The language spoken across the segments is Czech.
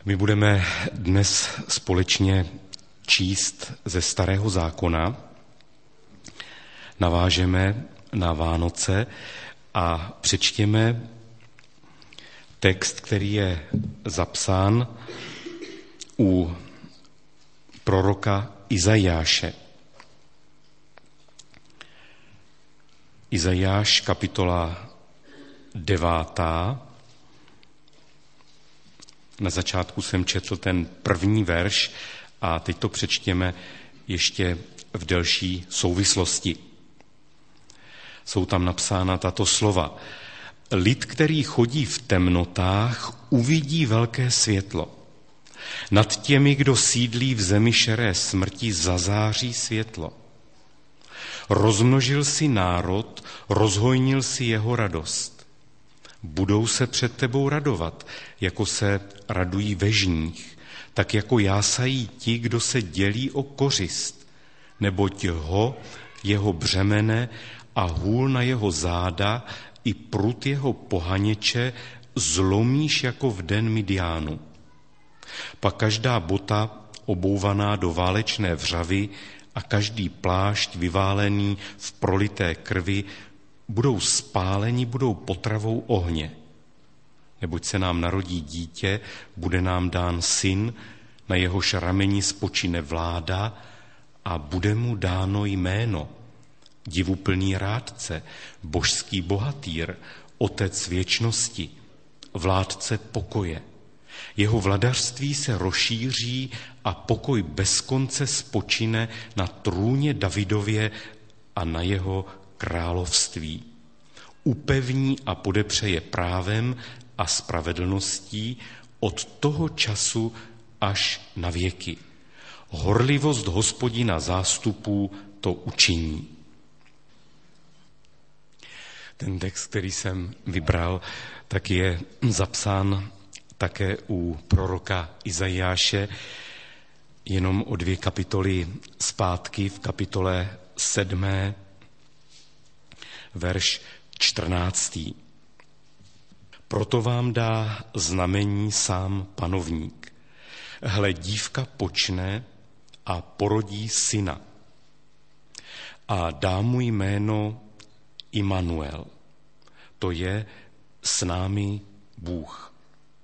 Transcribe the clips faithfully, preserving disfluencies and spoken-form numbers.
My budeme dnes společně číst ze Starého zákona, navážeme na Vánoce a přečtěme text, který je zapsán u proroka Izajáše. Izajáš, kapitola devátá. Na začátku jsem četl ten první verš a teď to přečtěme ještě v delší souvislosti. Jsou tam napsána tato slova. Lid, který chodí v temnotách, uvidí velké světlo. Nad těmi, kdo sídlí v zemi šeré smrti, zazáří světlo. Rozmnožil si národ, rozhojnil si jeho radost. Budou se před tebou radovat, jako se radují ve žních, tak jako jásají ti, kdo se dělí o kořist, neboť ho, jeho břemene a hůl na jeho záda i prut jeho pohaněče zlomíš jako v den Midiánu. Pak každá bota obouvaná do válečné vřavy a každý plášť vyválený v prolité krvi budou spáleni, budou potravou ohně. Neboť se nám narodí dítě, bude nám dán syn, na jehož rameni spočine vláda a bude mu dáno jméno. Divuplný rádce, božský bohatýr, otec věčnosti, vládce pokoje. Jeho vladařství se rozšíří a pokoj bez konce spočine na trůně Davidově a na jeho království. Upevní a podepřeje právem a spravedlností od toho času až na věky. Horlivost Hospodina zástupů to učiní. Ten text, který jsem vybral, tak je zapsán také u proroka Izajáše, jenom o dvě kapitoly zpátky, v kapitole sedmé, verš čtrnáctý. Proto vám dá znamení sám panovník. Hle, dívka počne a porodí syna a dá mu jméno Immanuel. To je s námi Bůh.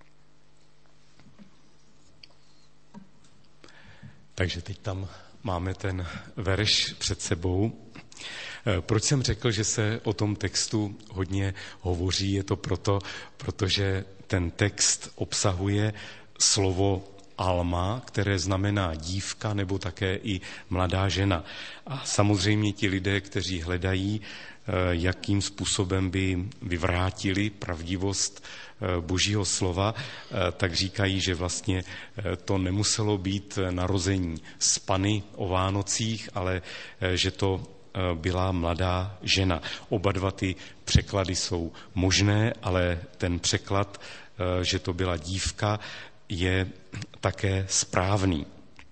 Takže teď tam máme ten verš před sebou. Proč jsem řekl, že se o tom textu hodně hovoří? Je to proto, protože ten text obsahuje slovo alma, které znamená dívka nebo také i mladá žena. A samozřejmě ti lidé, kteří hledají, jakým způsobem by vyvrátili pravdivost Božího slova, tak říkají, že vlastně to nemuselo být narození z Panny o Vánocích, ale že to byla mladá žena. Oba dva ty překlady jsou možné, ale ten překlad, že to byla dívka, je také správný.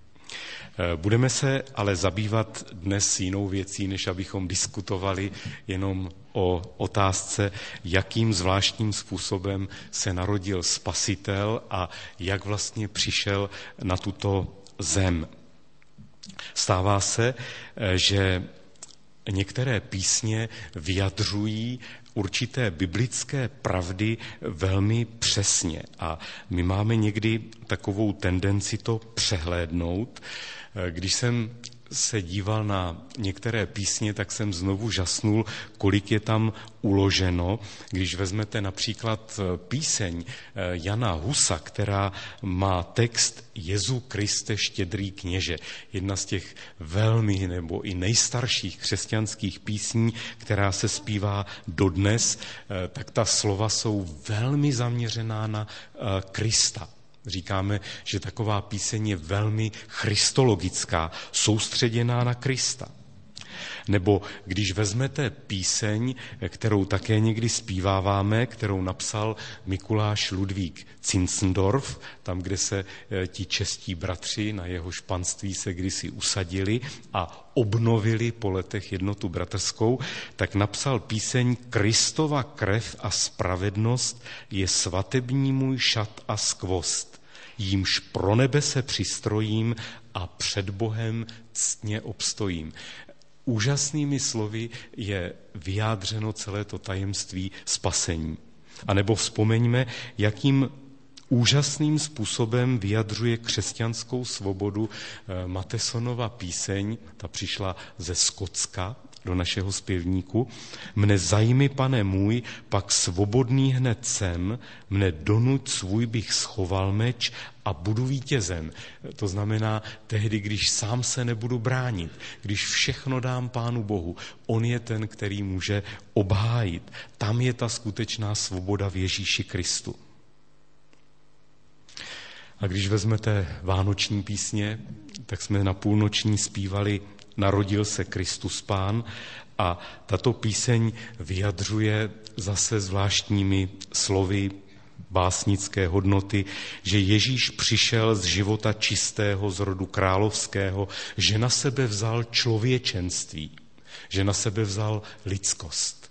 Budeme se ale zabývat dnes jinou věcí, než abychom diskutovali jenom o otázce, jakým zvláštním způsobem se narodil Spasitel a jak vlastně přišel na tuto zem. Stává se, že některé písně vyjadřují určité biblické pravdy velmi přesně a my máme někdy takovou tendenci to přehlédnout. Když jsem se díval na některé písně, tak jsem znovu žasnul, kolik je tam uloženo. Když vezmete například píseň Jana Husa, která má text Jezu Kriste štědrý kněže, jedna z těch velmi nebo i nejstarších křesťanských písní, která se zpívá dodnes, tak ta slova jsou velmi zaměřená na Krista. Říkáme, že taková píseň je velmi christologická, soustředěná na Krista. Nebo když vezmete píseň, kterou také někdy zpíváváme, kterou napsal Mikuláš Ludvík Zinzendorf, tam, kde se ti čestí bratři na jeho panství se kdysi usadili a obnovili po letech jednotu bratrskou, tak napsal píseň Kristova krev a spravedlnost je svatební můj šat a skvost. jímž pro nebe se přistrojím a před Bohem ctně obstojím. Úžasnými slovy je vyjádřeno celé to tajemství spasení. A nebo vzpomeňme, jakým úžasným způsobem vyjadřuje křesťanskou svobodu Matesonova píseň, ta přišla ze Skotska do našeho zpěvníku. Mne zajmi, pane můj, pak svobodný hned jsem, mne donuť svůj bych schoval meč a budu vítězem. To znamená tehdy, když sám se nebudu bránit, když všechno dám Pánu Bohu, on je ten, který může obhájit. Tam je ta skutečná svoboda v Ježíši Kristu. A když vezmete vánoční písně, tak jsme na půlnoční zpívali Narodil se Kristus Pán a tato píseň vyjadřuje zase zvláštními slovy básnické hodnoty, že Ježíš přišel z života čistého, z rodu královského, že na sebe vzal člověčenství, že na sebe vzal lidskost.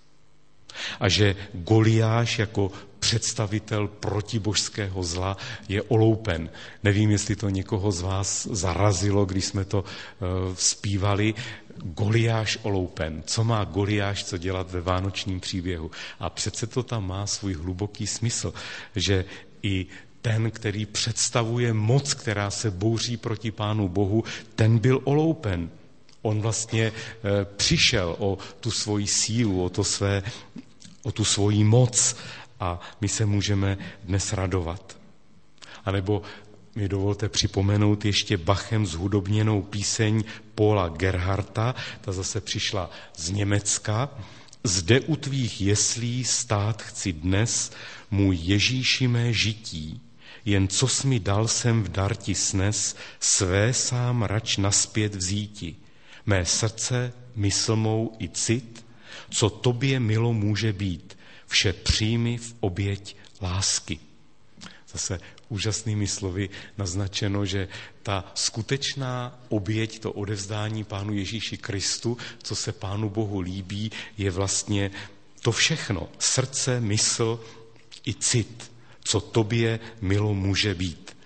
A že Goliáš jako představitel protibožského zla je oloupen. Nevím, jestli to někoho z vás zarazilo, když jsme to uh, zpívali. Goliáš oloupen. Co má Goliáš co dělat ve vánočním příběhu? A přece to tam má svůj hluboký smysl, že i ten, který představuje moc, která se bouří proti Pánu Bohu, ten byl oloupen. On vlastně uh, přišel o tu svoji sílu, o to své, o tu svoji moc, a my se můžeme dnes radovat. A nebo mi dovolte připomenout ještě Bachem zhudobněnou píseň Paula Gerharta, ta zase přišla z Německa. Zde u tvých jeslí stát chci dnes, můj Ježíši mé žití, jen co jsi mi dal jsem v dar ti snes, své sám rač naspět vzíti. Mé srdce, mysl mou i cit, co tobě milo může být, vše přijmi v oběť lásky. Zase úžasnými slovy naznačeno, že ta skutečná oběť, to odevzdání Pánu Ježíši Kristu, co se Pánu Bohu líbí, je vlastně to všechno. Srdce, mysl i cit, co tobě milo může být.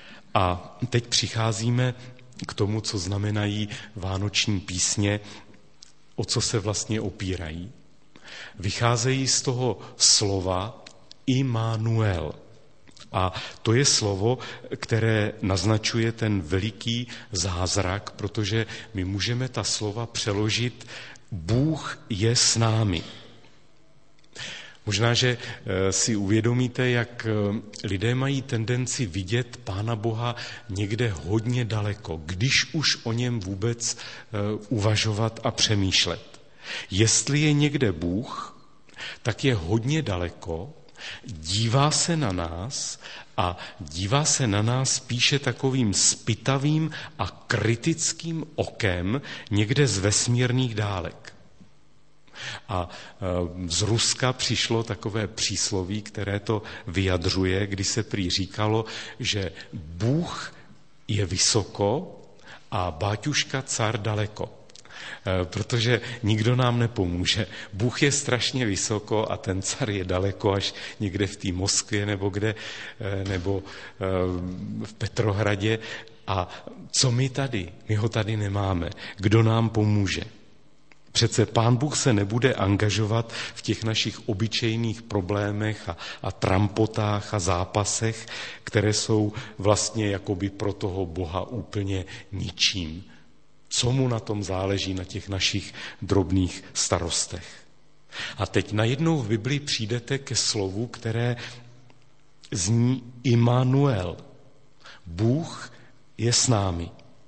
A teď přicházíme k tomu, co znamenají vánoční písně, o co se vlastně opírají. Vycházejí z toho slova Immanuel. A to je slovo, které naznačuje ten veliký zázrak, protože my můžeme ta slova přeložit Bůh je s námi. Možná, že si uvědomíte, jak lidé mají tendenci vidět Pána Boha někde hodně daleko, když už o něm vůbec uvažovat a přemýšlet. Jestli je někde Bůh, tak je hodně daleko, dívá se na nás a dívá se na nás spíše takovým zpytavým a kritickým okem někde z vesmírných dálek. A z Ruska přišlo takové přísloví, které to vyjadřuje, kdy se prý říkalo, že Bůh je vysoko a báťuška car daleko. Protože nikdo nám nepomůže. Bůh je strašně vysoko a ten car je daleko, až někde v té Moskvě nebo kde, nebo v Petrohradě. A co my tady? My ho tady nemáme. Kdo nám pomůže? Přece Pán Bůh se nebude angažovat v těch našich obyčejných problémech a, a trampotách a zápasech, které jsou vlastně jakoby pro toho Boha úplně ničím. Co mu na tom záleží, na těch našich drobných starostech. A teď najednou v Biblii přijdete ke slovu, které zní Immanuel. Bůh je s námi.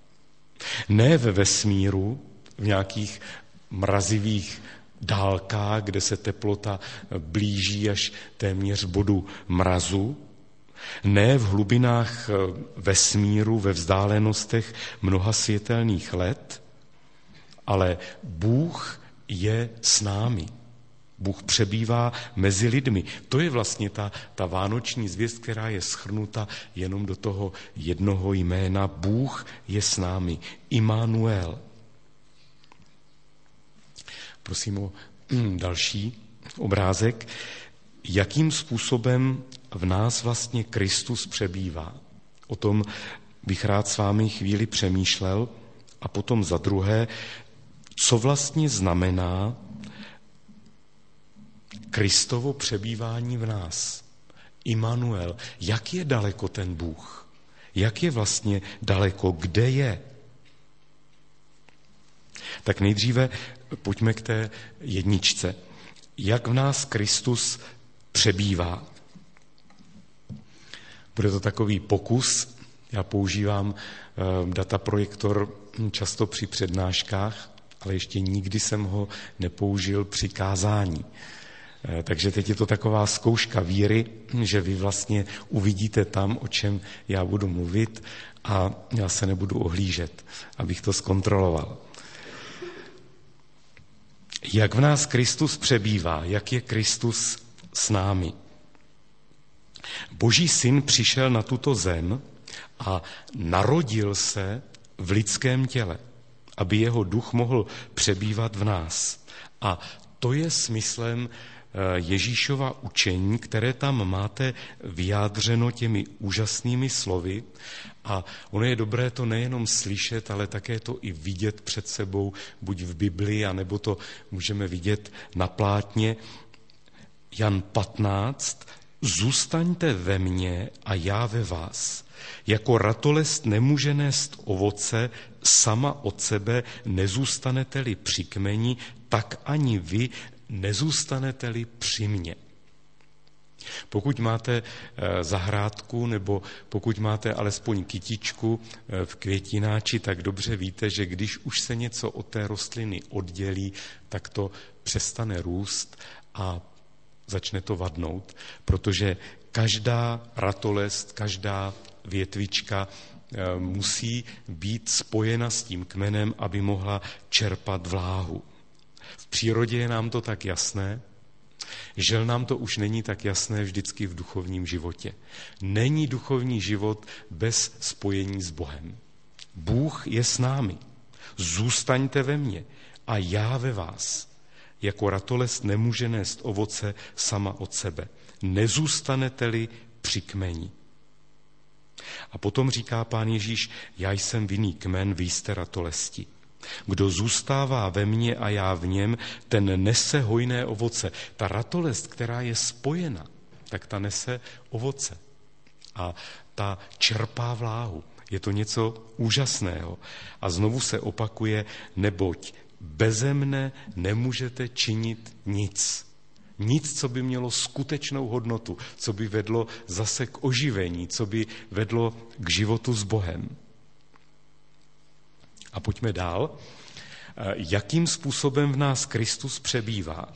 Ne ve vesmíru, v nějakých mrazivých dálkách, kde se teplota blíží až téměř bodu mrazu, ne v hlubinách vesmíru, ve vzdálenostech mnoha světelných let, ale Bůh je s námi. Bůh přebývá mezi lidmi. To je vlastně ta, ta vánoční zvěst, která je shrnuta jenom do toho jednoho jména. Bůh je s námi. Immanuel. Prosím o další obrázek. Jakým způsobem v nás vlastně Kristus přebývá? O tom bych rád s vámi chvíli přemýšlel. A potom za druhé, co vlastně znamená Kristovo přebývání v nás. Immanuel, jak je daleko ten Bůh? Jak je vlastně daleko? Kde je? Tak nejdříve pojďme k té jedničce. Jak v nás Kristus přebývá? Bude to takový pokus. Já používám dataprojektor často při přednáškách, ale ještě nikdy jsem ho nepoužil při kázání. Takže teď je to taková zkouška víry, že vy vlastně uvidíte tam, o čem já budu mluvit a já se nebudu ohlížet, abych to zkontroloval. Jak v nás Kristus přebývá, jak je Kristus s námi. Boží syn přišel na tuto zem a narodil se v lidském těle, aby jeho duch mohl přebývat v nás. A to je smyslem Ježíšova učení, které tam máte vyjádřeno těmi úžasnými slovy. A ono je dobré to nejenom slyšet, ale také to i vidět před sebou, buď v Biblii, anebo to můžeme vidět na plátně. Jan patnáct. Zůstaňte ve mně a já ve vás. Jako ratolest nemůže nést ovoce, sama od sebe nezůstanete-li při kmeni, tak ani vy nezůstanete-li při mně. Pokud máte zahrádku nebo pokud máte alespoň kytičku v květináči, tak dobře víte, že když už se něco od té rostliny oddělí, tak to přestane růst a začne to vadnout, protože každá ratolest, každá větvička musí být spojena s tím kmenem, aby mohla čerpat vláhu. V přírodě je nám to tak jasné, žel nám to už není tak jasné vždycky v duchovním životě. Není duchovní život bez spojení s Bohem. Bůh je s námi. Zůstaňte ve mně a já ve vás. Jako ratolest nemůže nést ovoce sama od sebe. Nezůstanete-li při kmeni. A potom říká Pán Ježíš, já jsem vinný kmen, vy jste ratolesti. Kdo zůstává ve mně a já v něm, ten nese hojné ovoce. Ta ratolest, která je spojena, tak ta nese ovoce. A ta čerpá vláhu. Je to něco úžasného. A znovu se opakuje, neboť beze mne nemůžete činit nic. Nic, co by mělo skutečnou hodnotu, co by vedlo zase k oživení, co by vedlo k životu s Bohem. A pojďme dál. Jakým způsobem v nás Kristus přebývá?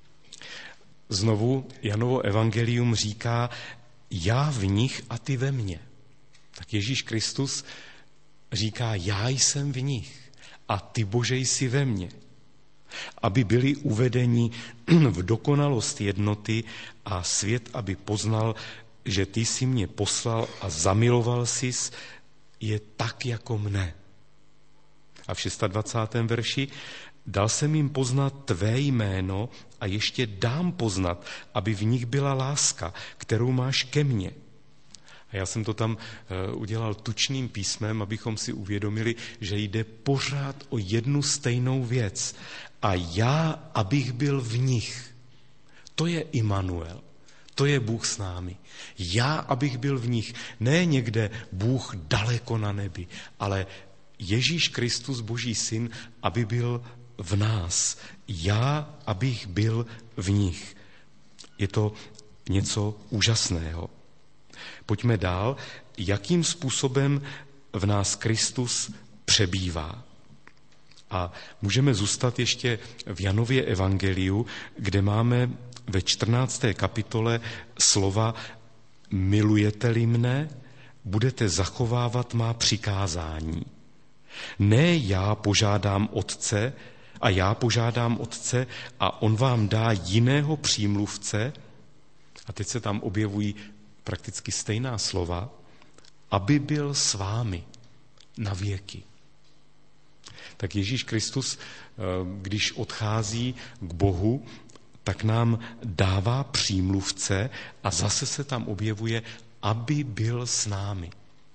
Znovu Janovo evangelium říká, já v nich a ty ve mně. Tak Ježíš Kristus říká, já jsem v nich a ty, Bože, jsi ve mně. Aby byli uvedeni v dokonalost jednoty a svět, aby poznal, že ty jsi mě poslal a zamiloval sis je tak jako mne. A v dvacátém šestém verši, dal jsem jim poznat tvé jméno a ještě dám poznat, aby v nich byla láska, kterou máš ke mně. A já jsem to tam udělal tučným písmem, abychom si uvědomili, že jde pořád o jednu stejnou věc. A já, abych byl v nich. To je Immanuel. To je Bůh s námi. Já, abych byl v nich. Ne někde Bůh daleko na nebi, ale Ježíš Kristus, Boží syn, aby byl v nás. Já, abych byl v nich. Je to něco úžasného. Pojďme dál. Jakým způsobem v nás Kristus přebývá? A můžeme zůstat ještě v Janově evangeliu, kde máme ve čtrnácté kapitole slova milujete-li mne, budete zachovávat má přikázání. Ne já požádám Otce a já požádám Otce a on vám dá jiného přímluvce, a teď se tam objevují prakticky stejná slova, aby byl s vámi na věky. Tak Ježíš Kristus, když odchází k Bohu, tak nám dává přímluvce a zase se tam objevuje, aby byl s námi.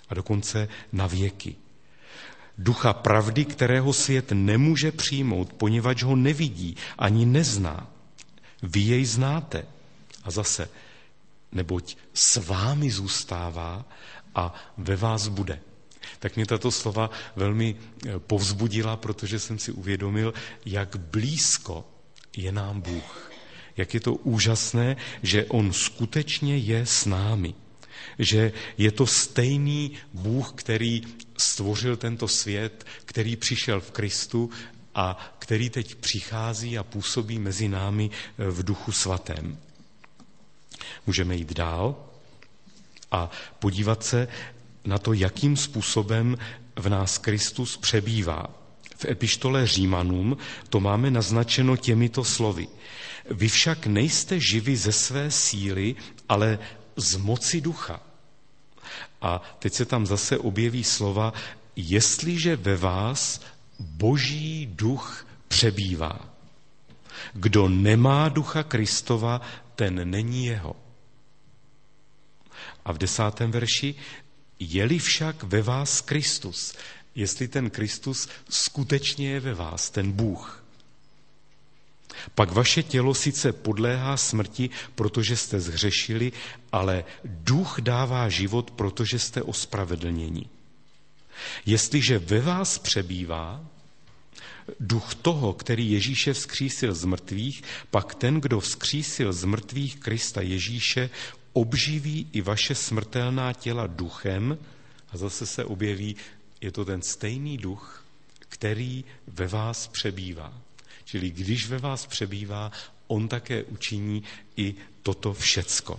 a dokonce na věky. Ducha pravdy, kterého svět nemůže přijmout, poněvadž ho nevidí ani nezná. Vy jej znáte. A zase, neboť s vámi zůstává a ve vás bude. Tak mě tato slova velmi povzbudila, protože jsem si uvědomil, jak blízko je nám Bůh. Jak je to úžasné, že on skutečně je s námi. Že je to stejný Bůh, který stvořil tento svět, který přišel v Kristu a který teď přichází a působí mezi námi v Duchu Svatém. Můžeme jít dál a podívat se na to, jakým způsobem v nás Kristus přebývá. V epištole Římanům to máme naznačeno těmito slovy. Vy však nejste živi ze své síly, ale z moci ducha. A teď se tam zase objeví slova, jestliže ve vás Boží duch přebývá. Kdo nemá ducha Kristova, ten není jeho. A v desátém verši, je-li však ve vás Kristus, jestli ten Kristus skutečně je ve vás, ten Bůh, pak vaše tělo sice podléhá smrti, protože jste zhřešili, ale duch dává život, protože jste ospravedlněni. Jestliže ve vás přebývá duch toho, který Ježíše vzkřísil z mrtvých, pak ten, kdo vzkřísil z mrtvých Krista Ježíše, obživí i vaše smrtelná těla duchem, a zase se objeví, je to ten stejný duch, který ve vás přebývá. Čili když ve vás přebývá, on také učiní i toto všecko.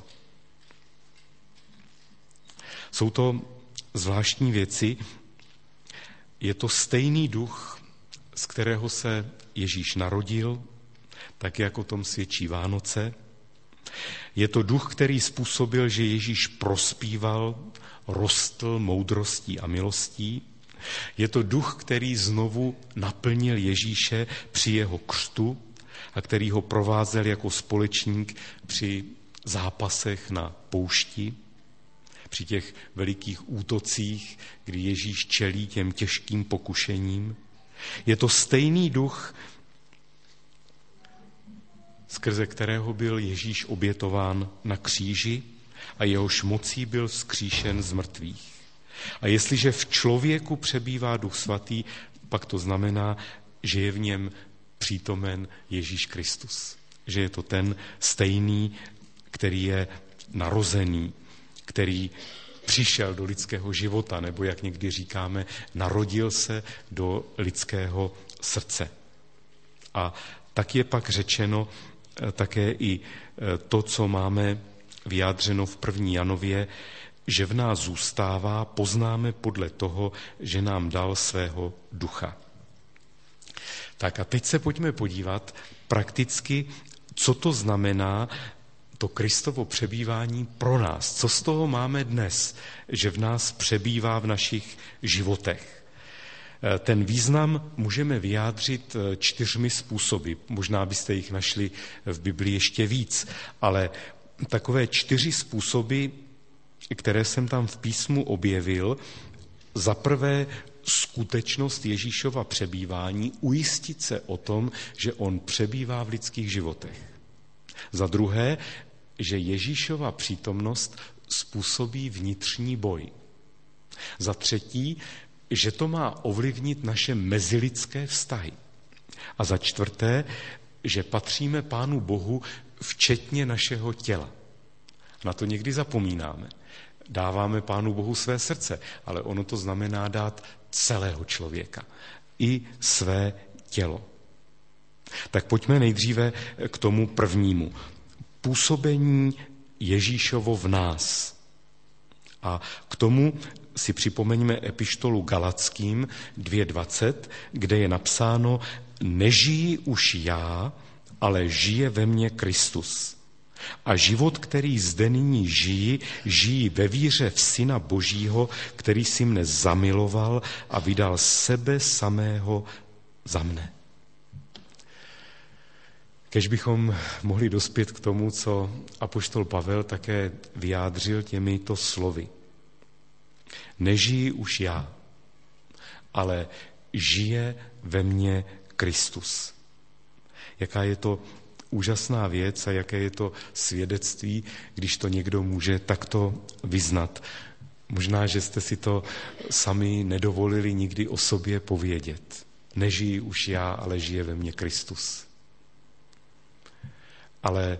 Jsou to zvláštní věci. Je to stejný duch, z kterého se Ježíš narodil, tak jak o tom svědčí Vánoce. Je to duch, který způsobil, že Ježíš prospíval, rostl moudrostí a milostí. Je to duch, který znovu naplnil Ježíše při jeho křtu a který ho provázel jako společník při zápasech na poušti, při těch velikých útocích, kdy Ježíš čelí těm těžkým pokušením. Je to stejný duch, skrze kterého byl Ježíš obětován na kříži a jehož mocí byl vzkříšen z mrtvých. A jestliže v člověku přebývá Duch Svatý, pak to znamená, že je v něm přítomen Ježíš Kristus. Že je to ten stejný, který je narozený, který přišel do lidského života, nebo jak někdy říkáme, narodil se do lidského srdce. A tak je pak řečeno také i to, co máme vyjádřeno v první Janově, že v nás zůstává, poznáme podle toho, že nám dal svého ducha. Tak a teď se pojďme podívat prakticky, co to znamená to Kristovo přebývání pro nás. Co z toho máme dnes, že v nás přebývá v našich životech? Ten význam můžeme vyjádřit čtyřmi způsoby. Možná byste jich našli v Biblii ještě víc, ale takové čtyři způsoby, které jsem tam v písmu objevil, za prvé skutečnost Ježíšova přebývání, ujistit se o tom, že on přebývá v lidských životech. Za druhé, že Ježíšova přítomnost způsobí vnitřní boj. Za třetí, že to má ovlivnit naše mezilidské vztahy. A za čtvrté, že patříme Pánu Bohu včetně našeho těla. Na to někdy zapomínáme. Dáváme Pánu Bohu své srdce, ale ono to znamená dát celého člověka, i své tělo. Tak pojďme nejdříve k tomu prvnímu. Působení Ježíšovo v nás. A k tomu si připomeňme epištolu Galackým dvě dvacet, kde je napsáno: nežijí už já, ale žije ve mně Kristus. A život, který zde nyní žijí, žijí ve víře v Syna Božího, který si mne zamiloval a vydal sebe samého za mne. Kež bychom mohli dospět k tomu, co apoštol Pavel také vyjádřil těmito slovy. Nežiji už já, ale žije ve mně Kristus. Jaká je to úžasná věc a jaké je to svědectví, když to někdo může takto vyznat. Možná, že jste si to sami nedovolili nikdy o sobě povědět. Nežiji už já, ale žije ve mně Kristus. Ale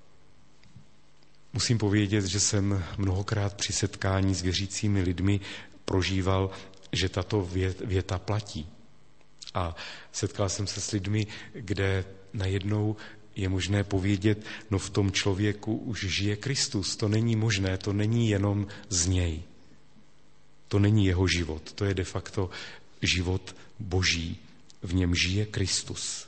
musím povědět, že jsem mnohokrát při setkání s věřícími lidmi prožíval, že tato věta platí. A setkal jsem se s lidmi, kde najednou je možné povědět, no v tom člověku už žije Kristus. To není možné, to není jenom z něj. To není jeho život, to je de facto život Boží. V něm žije Kristus.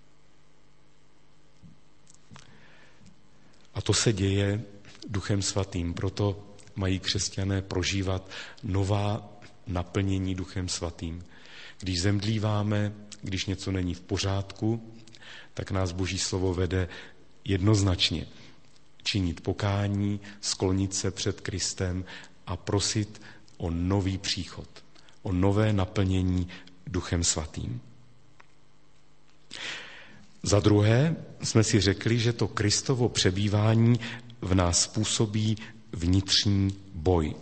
A to se děje Duchem Svatým, proto mají křesťané prožívat nová naplnění Duchem Svatým. Když zemdlíváme, když něco není v pořádku, tak nás Boží slovo vede jednoznačně činit pokání, sklonit se před Kristem a prosit o nový příchod, o nové naplnění Duchem Svatým. Za druhé jsme si řekli, že to Kristovo přebývání v nás způsobí vnitřní boj.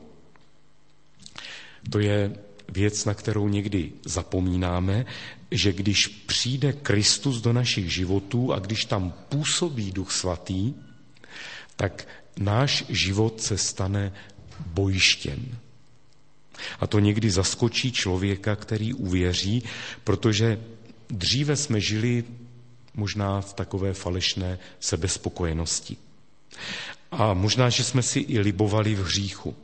To je věc, na kterou někdy zapomínáme, že když přijde Kristus do našich životů a když tam působí Duch Svatý, tak náš život se stane bojištěm. A to někdy zaskočí člověka, který uvěří, protože dříve jsme žili možná v takové falešné sebespokojenosti. A možná, že jsme si i libovali v hříchu.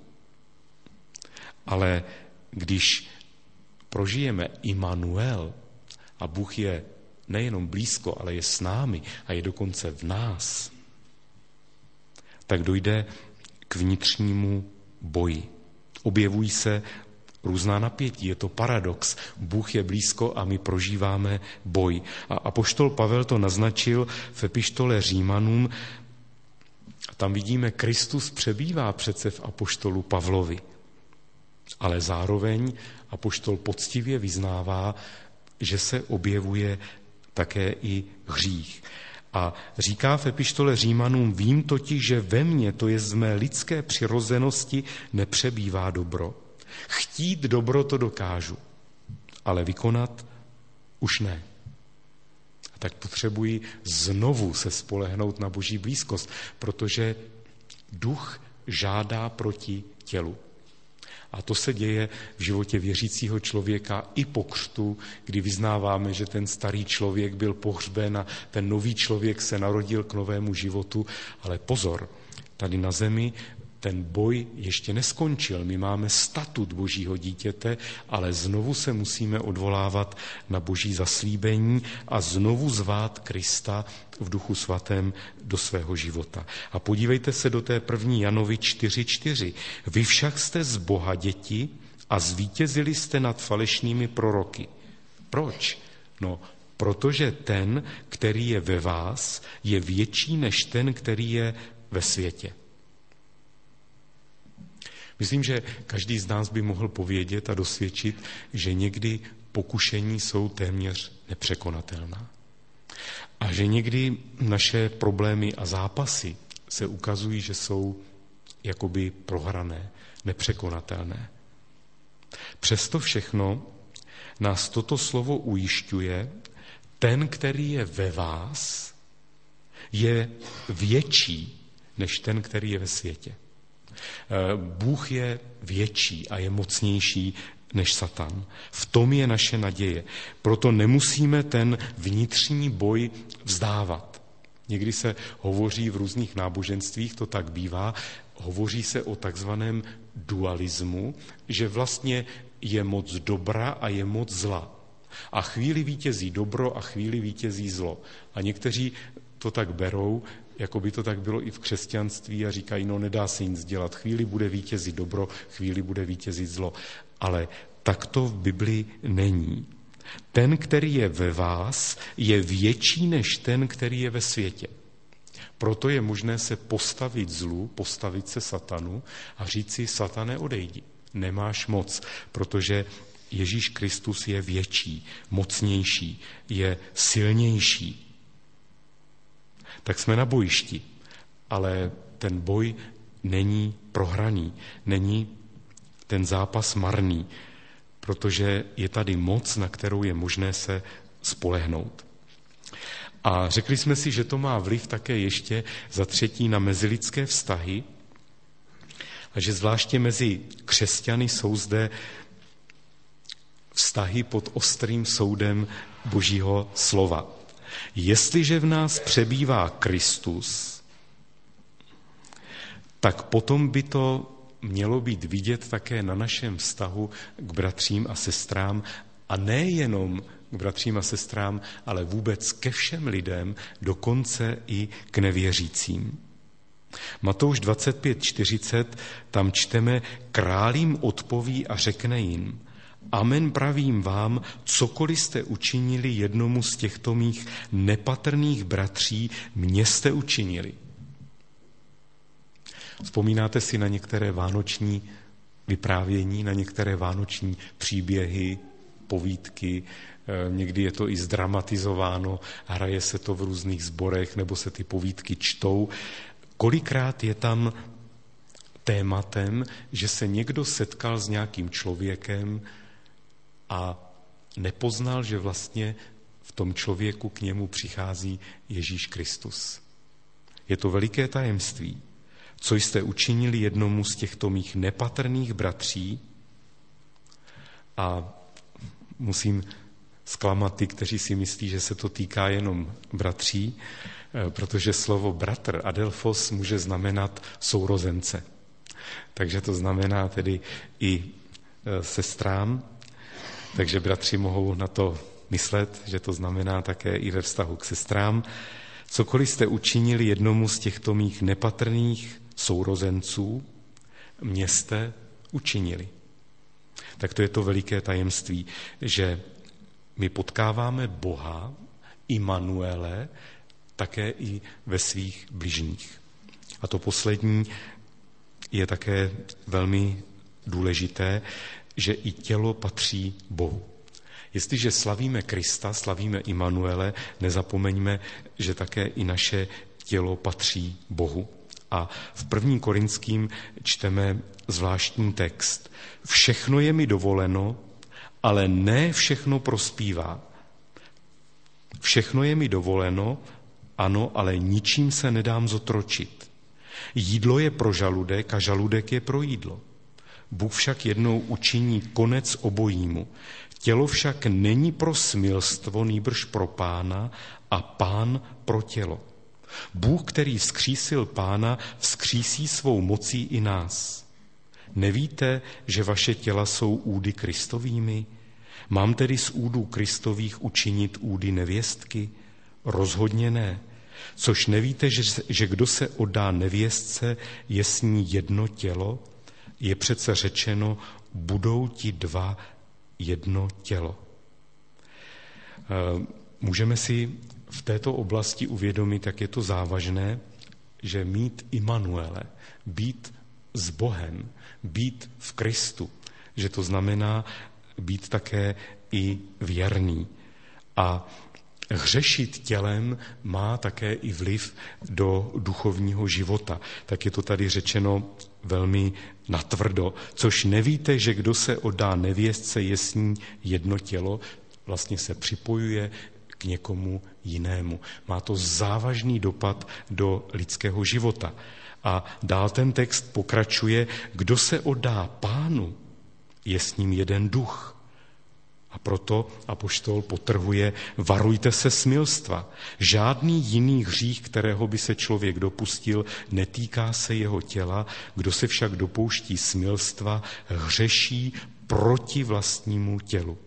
Ale když prožijeme Immanuel a Bůh je nejenom blízko, ale je s námi a je dokonce v nás, tak dojde k vnitřnímu boji. Objevují se různá napětí, je to paradox. Bůh je blízko a my prožíváme boj. A apoštol Pavel to naznačil v epištole Římanům. Tam vidíme, Kristus přebývá přece v apoštolu Pavlovi. Ale zároveň apoštol poctivě vyznává, že se objevuje také i hřích. A říká v epištole Římanům, vím totiž, že ve mně, to je z mé lidské přirozenosti, nepřebývá dobro. Chtít dobro to dokážu, ale vykonat už ne. A tak potřebuji znovu se spolehnout na Boží blízkost, protože duch žádá proti tělu. A to se děje v životě věřícího člověka i po křtu, kdy vyznáváme, že ten starý člověk byl pohřben a ten nový člověk se narodil k novému životu. Ale pozor, tady na zemi ten boj ještě neskončil. My máme statut Božího dítěte, ale znovu se musíme odvolávat na Boží zaslíbení a znovu zvát Krista v Duchu Svatém do svého života. A podívejte se do té první Janovi čtyři čtyři. Vy však jste z Boha děti a zvítězili jste nad falešnými proroky. Proč? No, protože ten, který je ve vás, je větší než ten, který je ve světě. Myslím, že každý z nás by mohl povědět a dosvědčit, že někdy pokušení jsou téměř nepřekonatelná. A že někdy naše problémy a zápasy se ukazují, že jsou jakoby prohrané, nepřekonatelné. Přesto všechno nás toto slovo ujišťuje, ten, který je ve vás, je větší než ten, který je ve světě. Bůh je větší a je mocnější než Satan. V tom je naše naděje. Proto nemusíme ten vnitřní boj vzdávat. Někdy se hovoří v různých náboženstvích, to tak bývá, hovoří se o takzvaném dualismu, že vlastně je moc dobra a je moc zla. A chvíli vítězí dobro a chvíli vítězí zlo. A někteří to tak berou, jako by to tak bylo i v křesťanství a říkají, no nedá se nic dělat, chvíli bude vítězit dobro, chvíli bude vítězit zlo. Ale tak to v Biblii není. Ten, který je ve vás, je větší než ten, který je ve světě. Proto je možné se postavit zlu, postavit se Satanu a říct si, Satane, odejdi. nemáš moc, protože Ježíš Kristus je větší, mocnější, je silnější. Tak jsme na bojišti, ale ten boj není prohraný, není ten zápas marný, protože je tady moc, na kterou je možné se spolehnout. A řekli jsme si, že to má vliv také ještě za třetí na mezilidské vztahy a že zvláště mezi křesťany jsou zde vztahy pod ostrým soudem Božího slova. Jestliže v nás přebývá Kristus, tak potom by to mělo být vidět také na našem vztahu k bratřím a sestrám a nejenom k bratřím a sestrám, ale vůbec ke všem lidem, dokonce i k nevěřícím. Matouš dvacet pět čtyřicet, tam čteme, králím odpoví a řekne jim, amen pravím vám, cokoliv jste učinili jednomu z těchto mých nepatrných bratří, mě jste učinili. Vzpomínáte si na některé vánoční vyprávění, na některé vánoční příběhy, povídky, někdy je to i zdramatizováno, hraje se to v různých sborech, nebo se ty povídky čtou. Kolikrát je tam tématem, že se někdo setkal s nějakým člověkem a nepoznal, že vlastně v tom člověku k němu přichází Ježíš Kristus. Je to veliké tajemství. Co jste učinili jednomu z těchto mých nepatrných bratří, a musím zklamat ty, kteří si myslí, že se to týká jenom bratří, protože slovo bratr, adelphos, může znamenat sourozence. Takže to znamená tedy i sestrám, takže bratři mohou na to myslet, že to znamená také i ve vztahu k sestrám. Cokoliv jste učinili jednomu z těchto mých nepatrných sourozenců, mě jste učinili. Tak to je to veliké tajemství, že my potkáváme Boha, Immanuele, také i ve svých bližních. A to poslední je také velmi důležité, že i tělo patří Bohu. Jestliže slavíme Krista, slavíme Immanuele, nezapomeňme, že také i naše tělo patří Bohu. A v prvním Korinským čteme zvláštní text. Všechno je mi dovoleno, ale ne všechno prospívá. Všechno je mi dovoleno, ano, ale ničím se nedám zotročit. Jídlo je pro žaludek a žaludek je pro jídlo. Bůh však jednou učiní konec obojímu. Tělo však není pro smilstvo, nýbrž pro Pána a Pán pro tělo. Bůh, který vzkřísil Pána, vzkřísí svou mocí i nás. Nevíte, že vaše těla jsou údy Kristovými? Mám tedy z údů Kristových učinit údy nevěstky? Rozhodně ne. Což nevíte, že, že kdo se oddá nevěstce, je s ní jedno tělo? Je přece řečeno, budou ti dva jedno tělo. Můžeme si v této oblasti uvědomit, jak je to závažné, že mít Immanuele, být s Bohem, být v Kristu, že to znamená být také i věrný. A hřešit tělem má také i vliv do duchovního života. Tak je to tady řečeno velmi natvrdo. Což nevíte, že kdo se oddá nevěstce, je s ní jedno tělo, vlastně se připojuje k někomu jinému. Má to závažný dopad do lidského života. A dál ten text pokračuje, kdo se oddá Pánu, je s ním jeden duch. A proto apoštol podtrhuje, varujte se smilstva. Žádný jiný hřích, kterého by se člověk dopustil, netýká se jeho těla, kdo se však dopouští smilstva, hřeší proti vlastnímu tělu.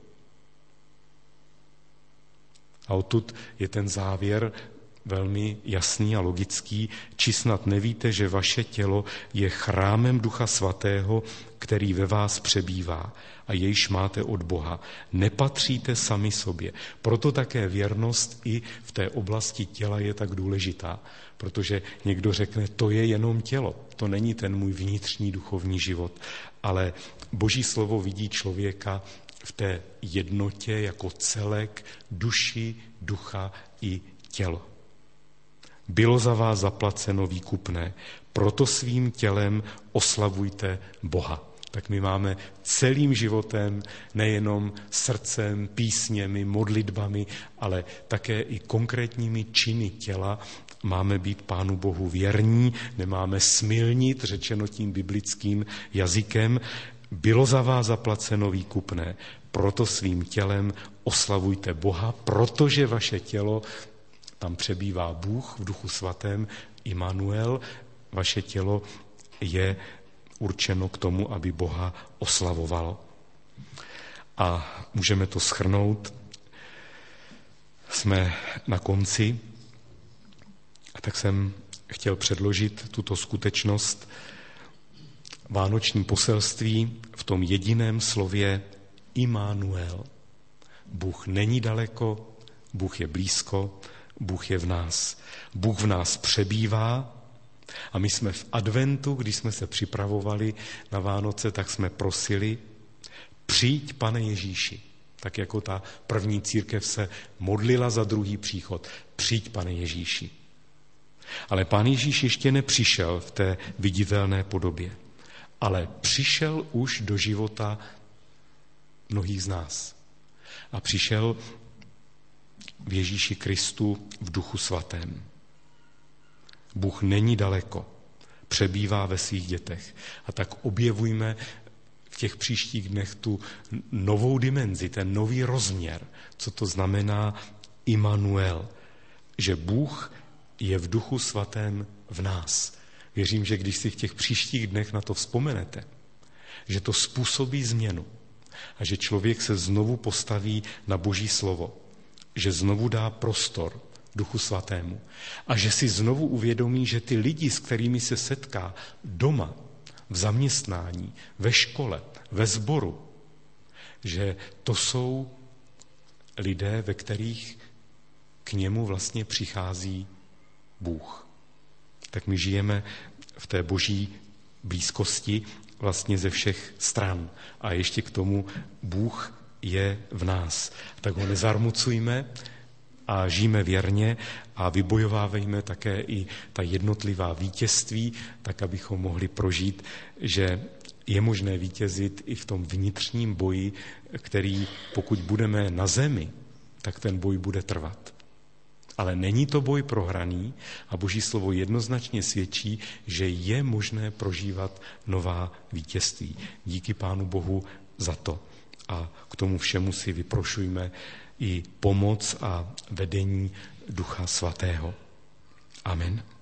A odtud je ten závěr velmi jasný a logický. Či snad nevíte, že vaše tělo je chrámem Ducha Svatého, který ve vás přebývá a jejž máte od Boha. Nepatříte sami sobě. Proto také věrnost i v té oblasti těla je tak důležitá, protože někdo řekne, to je jenom tělo, to není ten můj vnitřní duchovní život, ale Boží slovo vidí člověka v té jednotě jako celek duši, ducha i tělo. Bylo za vás zaplaceno výkupné, proto svým tělem oslavujte Boha. Tak my máme celým životem, nejenom srdcem, písněmi, modlitbami, ale také i konkrétními činy těla máme být Pánu Bohu věrní, nemáme smilnit, řečeno tím biblickým jazykem. Bylo za vás zaplaceno výkupné, proto svým tělem oslavujte Boha, protože vaše tělo, tam přebývá Bůh v Duchu svatém, Immanuel, vaše tělo je určeno k tomu, aby Boha oslavovalo. A můžeme to shrnout. Jsme na konci a tak jsem chtěl předložit tuto skutečnost vánoční poselství v tom jediném slově Immanuel. Bůh není daleko, Bůh je blízko, Bůh je v nás. Bůh v nás přebývá a my jsme v adventu, když jsme se připravovali na Vánoce, tak jsme prosili, přijď, Pane Ježíši. Tak jako ta první církev se modlila za druhý příchod. Přijď, Pane Ježíši. Ale Pán Ježíš ještě nepřišel v té viditelné podobě, ale přišel už do života mnohých z nás. A přišel v Ježíši Kristu v Duchu svatém. Bůh není daleko, přebývá ve svých dětech. A tak objevujme v těch příštích dnech tu novou dimenzi, ten nový rozměr, co to znamená Immanuel, že Bůh je v Duchu svatém v nás. Věřím, že když si v těch příštích dnech na to vzpomenete, že to způsobí změnu a že člověk se znovu postaví na Boží slovo, že znovu dá prostor Duchu svatému a že si znovu uvědomí, že ty lidi, s kterými se setká doma, v zaměstnání, ve škole, ve sboru, že to jsou lidé, ve kterých k němu vlastně přichází Bůh. Tak my žijeme v té Boží blízkosti vlastně ze všech stran. A ještě k tomu Bůh je v nás. Tak ho nezarmucujme a žijeme věrně a vybojovávejme také i ta jednotlivá vítězství, tak abychom mohli prožít, že je možné vítězit i v tom vnitřním boji, který pokud budeme na zemi, tak ten boj bude trvat. Ale není to boj prohraný a Boží slovo jednoznačně svědčí, že je možné prožívat nová vítězství. Díky Pánu Bohu za to. A k tomu všemu si vyprošujme i pomoc a vedení Ducha Svatého. Amen.